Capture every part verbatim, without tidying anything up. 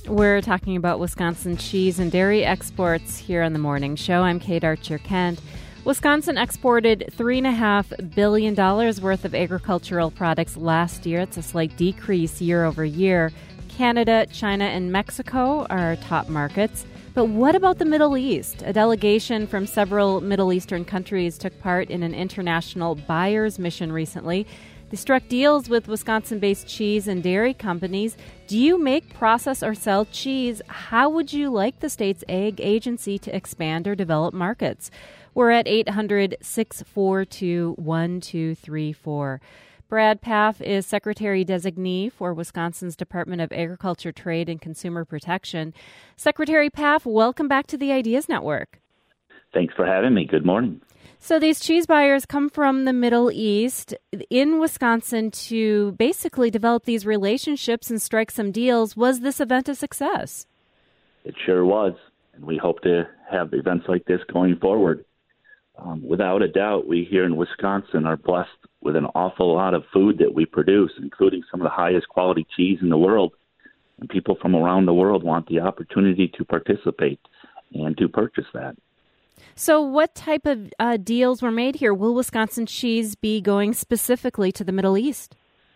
We're talking about Wisconsin cheese and dairy exports here on the morning show. I'm Kate Archer-Kent. Wisconsin exported three point five billion dollars worth of agricultural products last year. It's a slight decrease year over year. Canada, China, and Mexico are our top markets. But what about the Middle East? A delegation from several Middle Eastern countries took part in an international buyers mission recently. They struck deals with Wisconsin-based cheese and dairy companies. Do you make, process, or sell cheese? How would you like the state's ag agency to expand or develop markets? We're at eight hundred, six four two, one two three four. Brad Pfaff is Secretary-Designee for Wisconsin's Department of Agriculture, Trade, and Consumer Protection. Secretary Pfaff, welcome back to the Ideas Network. Thanks for having me. Good morning. So these cheese buyers come from the Middle East in Wisconsin to basically develop these relationships and strike some deals. Was this event a success? It sure was, and we hope to have events like this going forward. Um, without a doubt, we here in Wisconsin are blessed with an awful lot of food that we produce, including some of the highest quality cheese in the world. And people from around the world want the opportunity to participate and to purchase that. So what type of uh, deals were made here? Will Wisconsin cheese be going specifically to the Middle East?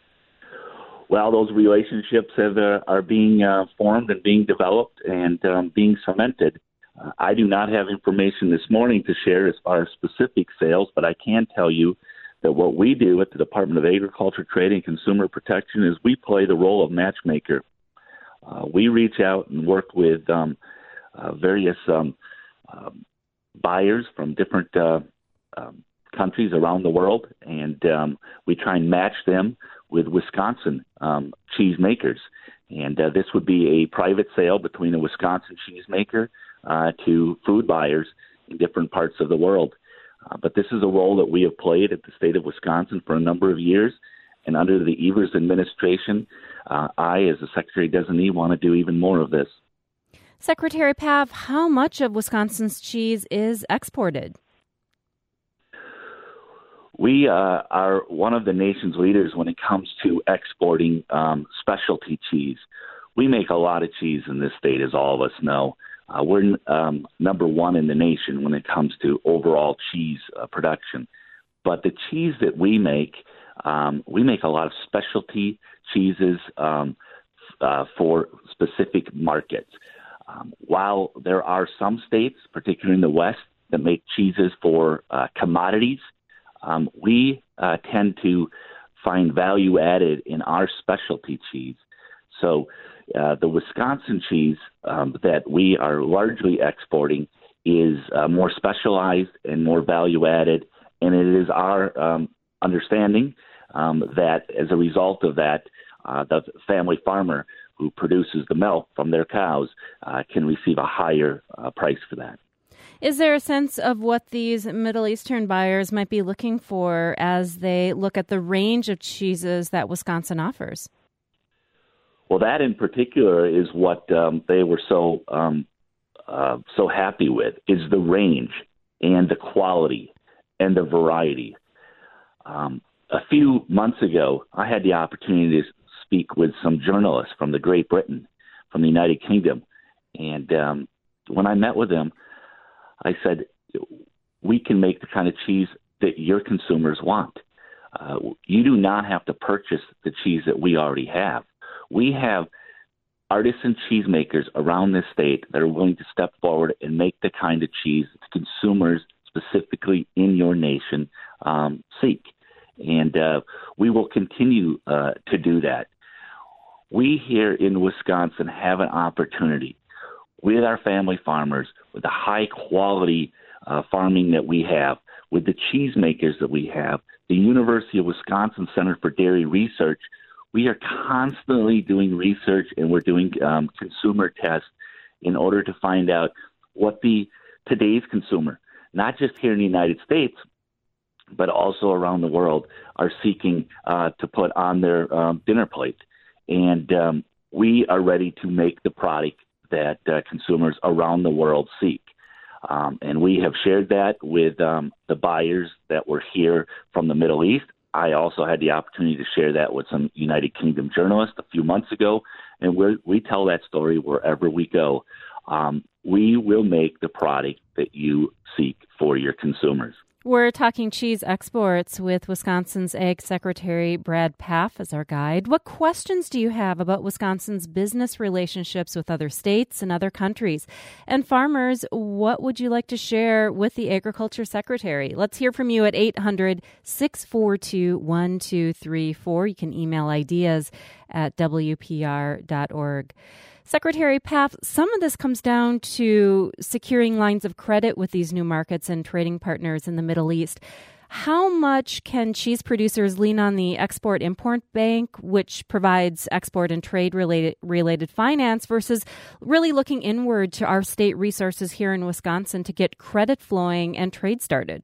Well, those relationships have, uh, are being uh, formed and being developed and um, being cemented. Uh, I do not have information this morning to share as far as specific sales, but I can tell you that what we do at the Department of Agriculture, Trade, and Consumer Protection is we play the role of matchmaker. Uh, we reach out and work with um, uh, various um, um, buyers from different uh, um, countries around the world, and um, we try and match them with Wisconsin um, cheese makers. And uh, this would be a private sale between a Wisconsin cheesemaker uh, to food buyers in different parts of the world. Uh, but this is a role that we have played at the state of Wisconsin for a number of years. And under the Evers administration, uh, I, as the Secretary-Designee, want to do even more of this. Secretary Pfaff, how much of Wisconsin's cheese is exported? We uh, are one of the nation's leaders when it comes to exporting um, specialty cheese. We make a lot of cheese in this state, as all of us know. Uh, we're um, number one in the nation when it comes to overall cheese uh, production. But the cheese that we make, um, we make a lot of specialty cheeses um, uh, for specific markets. Um, while there are some states, particularly in the West, that make cheeses for uh, commodities, um, we uh, tend to find value added in our specialty cheese. So uh, the Wisconsin cheese um, that we are largely exporting is uh, more specialized and more value added, and it is our um, understanding um, that as a result of that, uh, the family farmer who produces the milk from their cows uh, can receive a higher uh, price for that. Is there a sense of what these Middle Eastern buyers might be looking for as they look at the range of cheeses that Wisconsin offers? Well, that in particular is what um, they were so um, uh, so happy with, is the range and the quality and the variety. Um, a few months ago, I had the opportunity to speak with some journalists from the Great Britain, from the United Kingdom. And um, when I met with them, I said, we can make the kind of cheese that your consumers want. Uh, you do not have to purchase the cheese that we already have. We have artisan cheesemakers around this state that are willing to step forward and make the kind of cheese that consumers specifically in your nation um, seek. And uh, we will continue uh, to do that. We here in Wisconsin have an opportunity with our family farmers, with the high-quality uh, farming that we have, with the cheesemakers that we have, the University of Wisconsin Center for Dairy Research. We are constantly doing research, and we're doing um, consumer tests in order to find out what the today's consumer, not just here in the United States, but also around the world, are seeking uh, to put on their um, dinner plate. And um, we are ready to make the product that uh, consumers around the world seek. Um, and we have shared that with um, the buyers that were here from the Middle East. I also had the opportunity to share that with some United Kingdom journalists a few months ago, and we we tell that story wherever we go. Um, we will make the product that you seek for your consumers. We're talking cheese exports with Wisconsin's Ag Secretary Brad Pfaff as our guide. What questions do you have about Wisconsin's business relationships with other states and other countries? And farmers, what would you like to share with the Agriculture Secretary? Let's hear from you at eight hundred, six four two, one two three four. You can email ideas at w p r dot org. Secretary Pfaff, some of this comes down to securing lines of credit with these new markets and trading partners in the Middle East. How much can cheese producers lean on the Export-Import Bank, which provides export and trade-related related finance, versus really looking inward to our state resources here in Wisconsin to get credit flowing and trade started?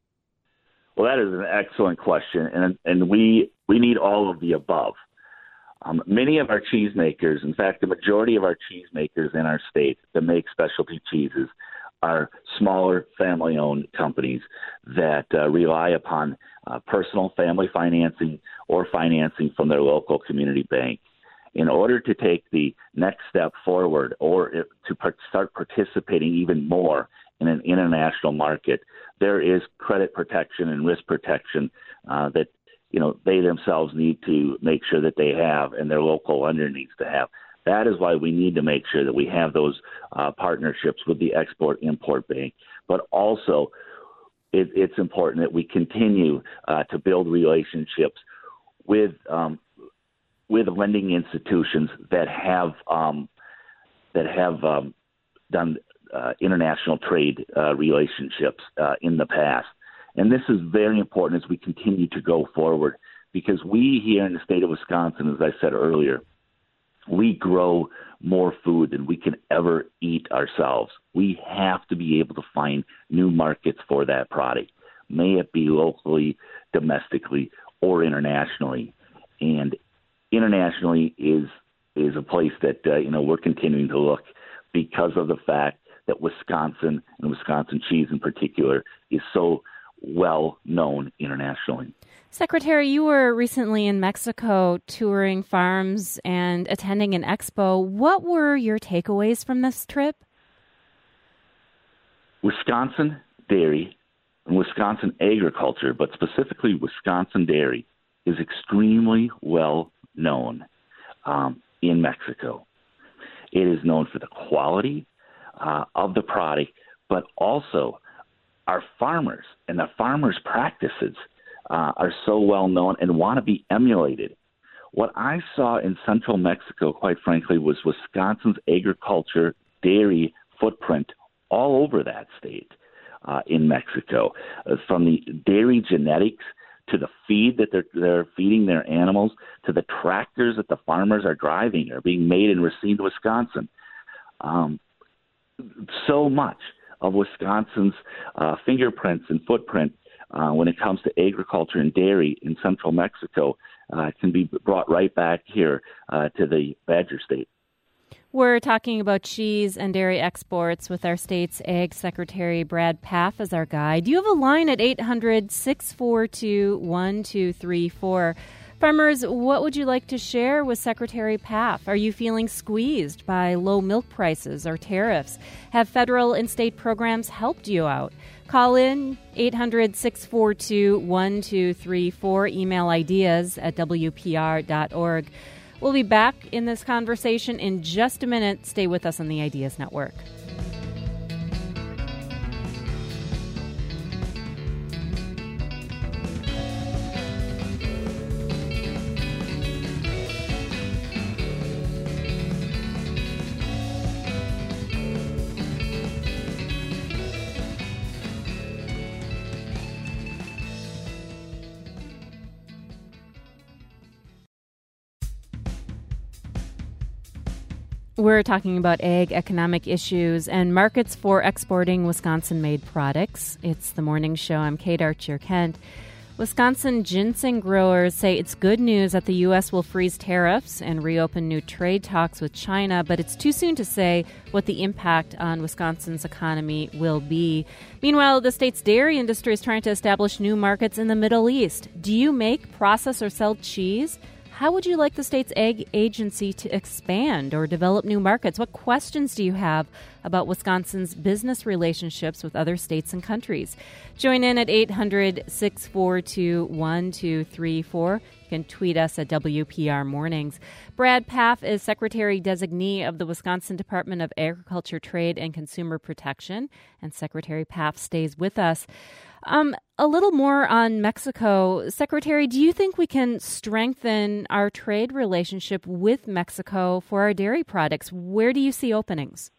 Well, that is an excellent question, and and we we need all of the above. Um, many of our cheesemakers, in fact, the majority of our cheesemakers in our state that make specialty cheeses are smaller family-owned companies that uh, rely upon uh, personal family financing or financing from their local community bank. In order to take the next step forward or if, to part- start participating even more in an international market, there is credit protection and risk protection uh, that you know, they themselves need to make sure that they have and their local lender needs to have. That is why we need to make sure that we have those uh, partnerships with the Export-Import Bank. But also, it, it's important that we continue uh, to build relationships with um, with lending institutions that have um, that have um, done uh, international trade uh, relationships uh, in the past. And this is very important as we continue to go forward because we here in the state of Wisconsin, as I said earlier, we grow more food than we can ever eat ourselves. We have to be able to find new markets for that product, may it be locally, domestically, or internationally. And internationally is is a place that, uh, you know, we're continuing to look because of the fact that Wisconsin and Wisconsin cheese in particular is so well known internationally. Secretary, you were recently in Mexico touring farms and attending an expo. What were your takeaways from this trip? Wisconsin dairy and Wisconsin agriculture, but specifically Wisconsin dairy, is extremely well known um, in Mexico. It is known for the quality uh, of the product, but also our farmers and the farmers' practices uh, are so well known and want to be emulated. What I saw in central Mexico, quite frankly, was Wisconsin's agriculture dairy footprint all over that state uh, in Mexico, uh, from the dairy genetics to the feed that they're, they're feeding their animals to the tractors that the farmers are driving are being made in Racine, Wisconsin. Um, so much of Wisconsin's uh, fingerprints and footprint uh, when it comes to agriculture and dairy in central Mexico uh, can be brought right back here uh, to the Badger State. We're talking about cheese and dairy exports with our state's Ag Secretary Brad Pfaff as our guide. You have a line at eight hundred, six four two, one two three four. Farmers, what would you like to share with Secretary Pfaff? Are you feeling squeezed by low milk prices or tariffs? Have federal and state programs helped you out? Call in eight hundred, six four two, one two three four. Email ideas at w p r dot org. We'll be back in this conversation in just a minute. Stay with us on the Ideas Network. We're talking about ag economic issues and markets for exporting Wisconsin-made products. It's the morning show. I'm Kate Archer-Kent. Wisconsin ginseng growers say it's good news that the U S will freeze tariffs and reopen new trade talks with China, but it's too soon to say what the impact on Wisconsin's economy will be. Meanwhile, the state's dairy industry is trying to establish new markets in the Middle East. Do you make, process, or sell cheese? How would you like the state's ag agency to expand or develop new markets? What questions do you have about Wisconsin's business relationships with other states and countries? Join in at eight hundred, six four two, one two three four. You can tweet us at W P R Mornings. Brad Pfaff is Secretary Designee of the Wisconsin Department of Agriculture, Trade, and Consumer Protection, and Secretary Pfaff stays with us. Um, a little more on Mexico. Secretary, do you think we can strengthen our trade relationship with Mexico for our dairy products? Where do you see openings?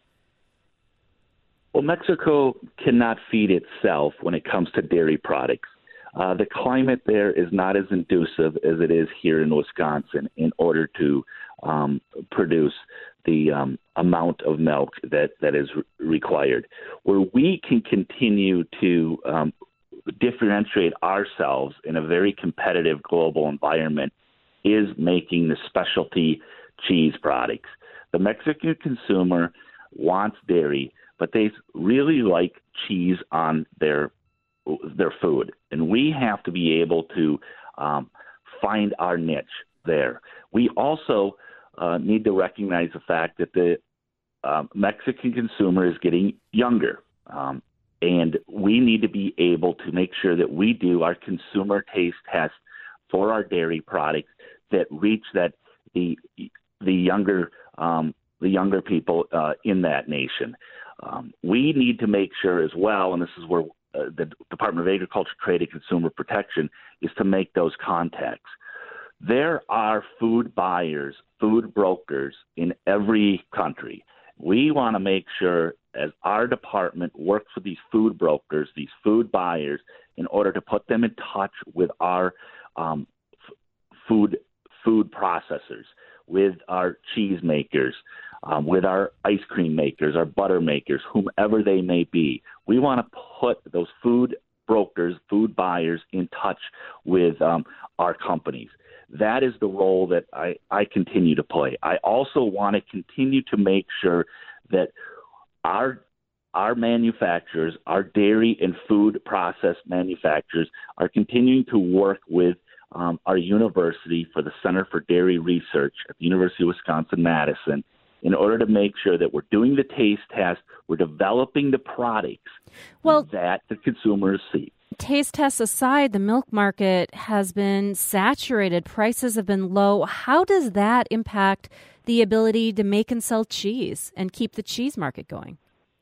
Well, Mexico cannot feed itself when it comes to dairy products. Uh, the climate there is not as conducive as it is here in Wisconsin in order to um, produce the um, amount of milk that, that is re- required. Where we can continue to um, differentiate ourselves in a very competitive global environment is making the specialty cheese products. The Mexican consumer wants dairy, but they really like cheese on their their food, and we have to be able to um, find our niche there. We also uh, need to recognize the fact that the uh, Mexican consumer is getting younger, um, and we need to be able to make sure that we do our consumer taste tests for our dairy products that reach that the the younger um, the younger people uh, in that nation. Um, we need to make sure as well, and this is where Uh, the Department of Agriculture, Trade, and Consumer Protection is to make those contacts. There are food buyers, food brokers in every country. We want to make sure, as our department works with these food brokers, these food buyers, in order to put them in touch with our um, f- food food processors, with our cheese makers, Um, with our ice cream makers, our butter makers, whomever they may be. We want to put those food brokers, food buyers in touch with um, our companies. That is the role that I, I continue to play. I also want to continue to make sure that our our manufacturers, our dairy and food process manufacturers, are continuing to work with um, our university for the Center for Dairy Research at the University of Wisconsin-Madison, in order to make sure that we're doing the taste test, we're developing the products well, that the consumers see. Taste tests aside, the milk market has been saturated. Prices have been low. How does that impact the ability to make and sell cheese and keep the cheese market going?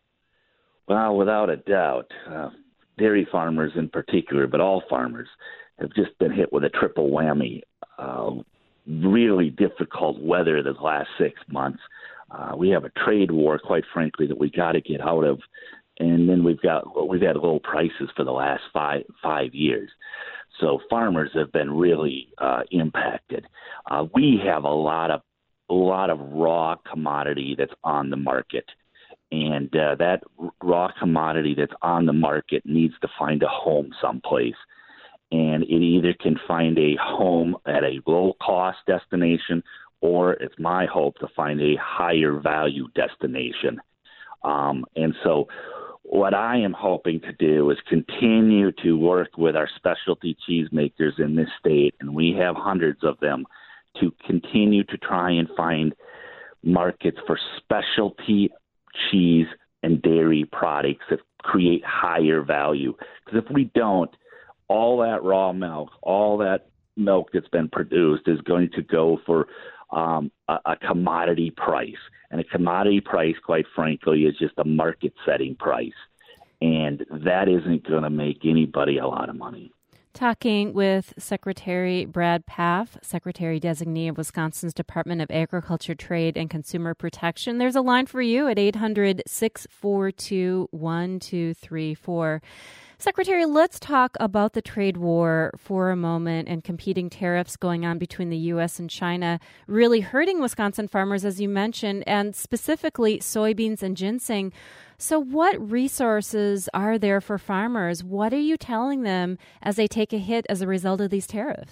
Well, without a doubt, uh, dairy farmers in particular, but all farmers, have just been hit with a triple whammy. Uh, really difficult weather the last six months. Uh, we have a trade war, quite frankly, that we got to get out of, and then we've got we've had low prices for the last five five years. So farmers have been really uh, impacted. Uh, we have a lot of a lot of raw commodity that's on the market, and uh, that raw commodity that's on the market needs to find a home someplace. And it either can find a home at a low-cost destination, or it's my hope to find a higher-value destination. Um, and so what I am hoping to do is continue to work with our specialty cheese makers in this state, and we have hundreds of them, to continue to try and find markets for specialty cheese and dairy products that create higher value. Because if we don't, all that raw milk, all that milk that's been produced is going to go for um, a, a commodity price. And a commodity price, quite frankly, is just a market-setting price. And that isn't going to make anybody a lot of money. Talking with Secretary Brad Pfaff, Secretary Designee of Wisconsin's Department of Agriculture, Trade, and Consumer Protection. There's a line for you at eight hundred, six four two, one two three four. Secretary, let's talk about the trade war for a moment and competing tariffs going on between the U S and China, really hurting Wisconsin farmers, as you mentioned, and specifically soybeans and ginseng. So what resources are there for farmers? What are you telling them as they take a hit as a result of these tariffs?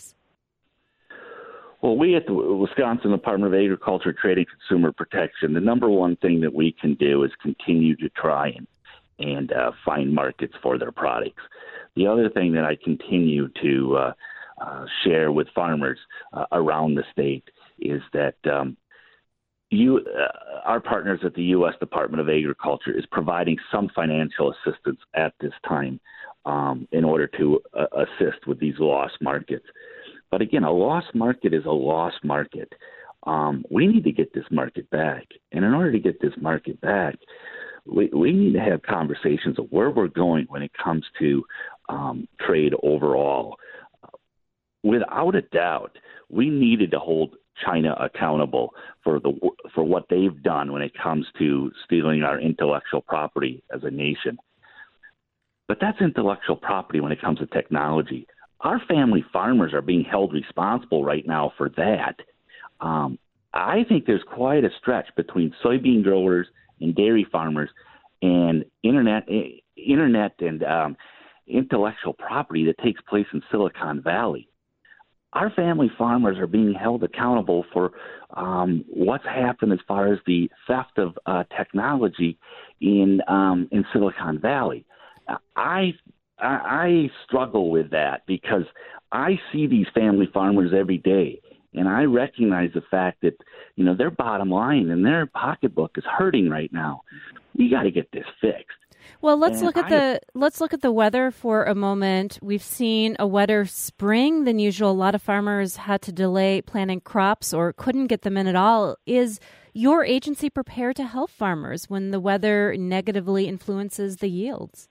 Well, we at the Wisconsin Department of Agriculture, Trade, and Consumer Protection, the number one thing that we can do is continue to try and and uh, find markets for their products. The other thing that I continue to uh, uh, share with farmers uh, around the state is that um, you, uh, our partners at the U S Department of Agriculture is providing some financial assistance at this time um, in order to uh, assist with these lost markets. But again, a lost market is a lost market. Um, we need to get this market back. And in order to get this market back, we, we need to have conversations of where we're going when it comes to um, trade overall. Without a doubt, we needed to hold China accountable for the for what they've done when it comes to stealing our intellectual property as a nation. But that's intellectual property when it comes to technology. Our family farmers are being held responsible right now for that. Um, I think there's quite a stretch between soybean growers and dairy farmers and internet, internet and um, intellectual property that takes place in Silicon Valley. Our family farmers are being held accountable for um, what's happened as far as the theft of uh, technology in um, in Silicon Valley. I, I I struggle with that because I see these family farmers every day, and I recognize the fact that you know their bottom line and their pocketbook is hurting right now. We got to get this fixed. Well, let's and look at I, the let's look at the weather for a moment. We've seen a wetter spring than usual. A lot of farmers had to delay planting crops or couldn't get them in at all. Is your agency prepared to help farmers when the weather negatively influences the yields?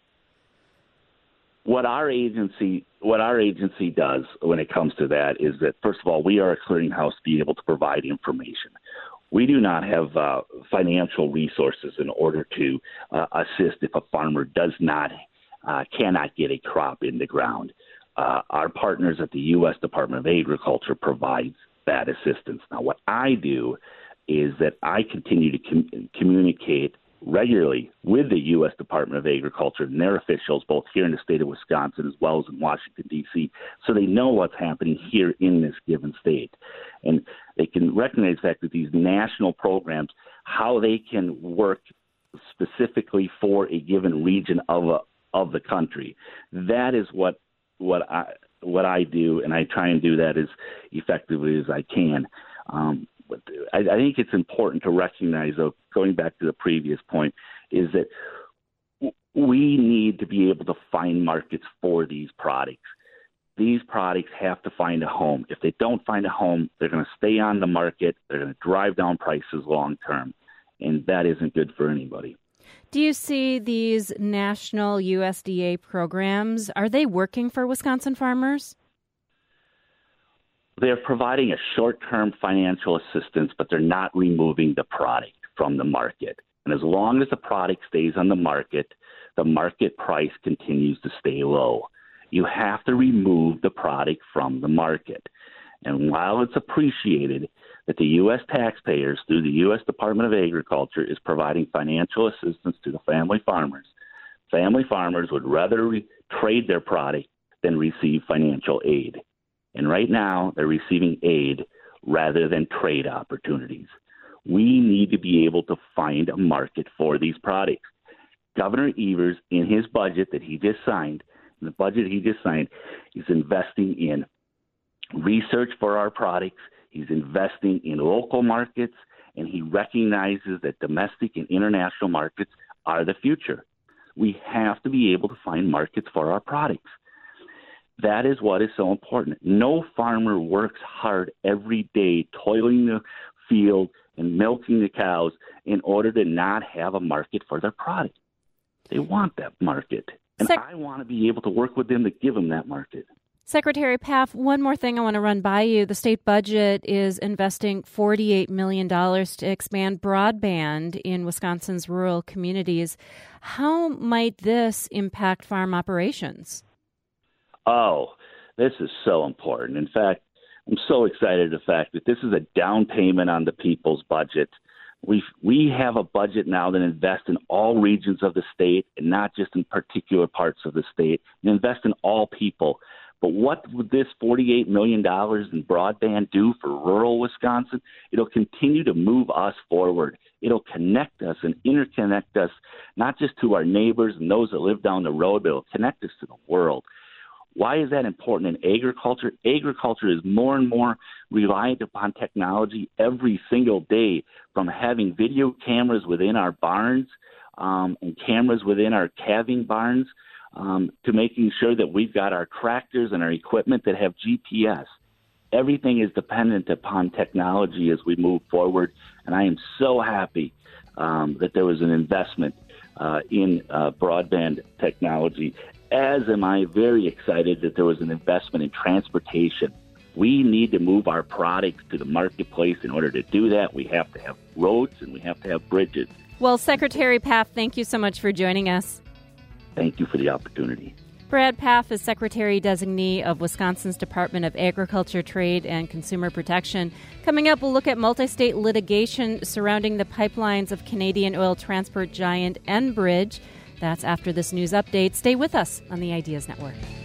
What our agency what our agency does when it comes to that is that, first of all, we are a clearinghouse to be able to provide information. We do not have uh, financial resources in order to uh, assist if a farmer does not, uh, cannot get a crop in the ground. Uh, our partners at the U S Department of Agriculture provides that assistance. Now, what I do is that I continue to com- communicate regularly with the U S Department of Agriculture and their officials, both here in the state of Wisconsin as well as in Washington, D C, so they know what's happening here in this given state. And they can recognize the fact that these national programs, how they can work specifically for a given region of a, of the country. That is what what I what I do, and I try and do that as effectively as I can. Um, But I, I think it's important to recognize, though, going back to the previous point, is that w- we need to be able to find markets for these products. These products have to find a home. If they don't find a home, they're going to stay on the market. They're going to drive down prices long term, and that isn't good for anybody. Do you see these national U S D A programs, are they working for Wisconsin farmers? They're providing a short-term financial assistance, but they're not removing the product from the market. And as long as the product stays on the market, the market price continues to stay low. You have to remove the product from the market. And while it's appreciated that the U S taxpayers, through the U S Department of Agriculture, is providing financial assistance to the family farmers, family farmers would rather re- trade their product than receive financial aid. And right now, they're receiving aid rather than trade opportunities. We need to be able to find a market for these products. Governor Evers, in his budget that he just signed, in the budget he just signed, is investing in research for our products. He's investing in local markets, and he recognizes that domestic and international markets are the future. We have to be able to find markets for our products. That is what is so important. No farmer works hard every day, toiling the field and milking the cows in order to not have a market for their product. They want that market, and Sec- I want to be able to work with them to give them that market. Secretary Pfaff, one more thing I want to run by you. The state budget is investing forty-eight million dollars to expand broadband in Wisconsin's rural communities. How might this impact farm operations? Oh, this is so important. In fact, I'm so excited the fact that this is a down payment on the people's budget. We we have a budget now that invests in all regions of the state and not just in particular parts of the state, and invest in all people. But what would this forty-eight million dollars in broadband do for rural Wisconsin? It'll continue to move us forward. It'll connect us and interconnect us, not just to our neighbors and those that live down the road, but it'll connect us to the world. Why is that important in agriculture? Agriculture is more and more reliant upon technology every single day, from having video cameras within our barns um, and cameras within our calving barns um, to making sure that we've got our tractors and our equipment that have G P S. Everything is dependent upon technology as we move forward, and I am so happy um, that there was an investment uh, in uh, broadband technology, as am I very excited that there was an investment in transportation. We need to move our products to the marketplace. In order to do that, we have to have roads and we have to have bridges. Well, Secretary Pfaff, thank you so much for joining us. Thank you for the opportunity. Brad Pfaff is Secretary-Designee of Wisconsin's Department of Agriculture, Trade, and Consumer Protection. Coming up, we'll look at multi-state litigation surrounding the pipelines of Canadian oil transport giant Enbridge. That's after this news update. Stay with us on the Ideas Network.